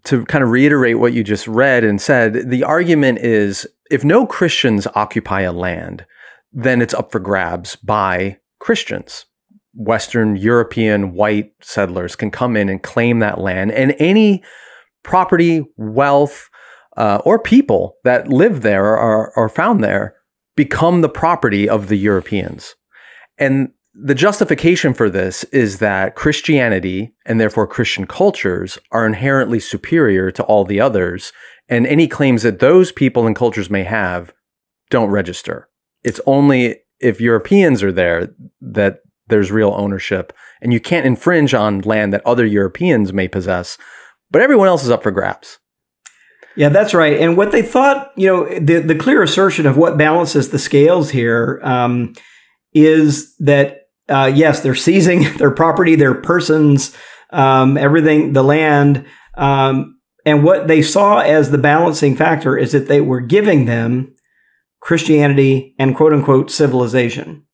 to kind of reiterate what you just read and said, the argument is if no Christians occupy a land, then it's up for grabs by Christians. Western European white settlers can come in and claim that land, and any property, wealth, or people that live there or are found there become the property of the Europeans. And the justification for this is that Christianity, and therefore Christian cultures, are inherently superior to all the others, and any claims that those people and cultures may have don't register. It's only if Europeans are there that there's real ownership, and you can't infringe on land that other Europeans may possess, but everyone else is up for grabs. Yeah, that's right. And what they thought, the clear assertion of what balances the scales here is that, yes, they're seizing their property, their persons, everything, the land. And what they saw as the balancing factor is that they were giving them Christianity and quote unquote civilization.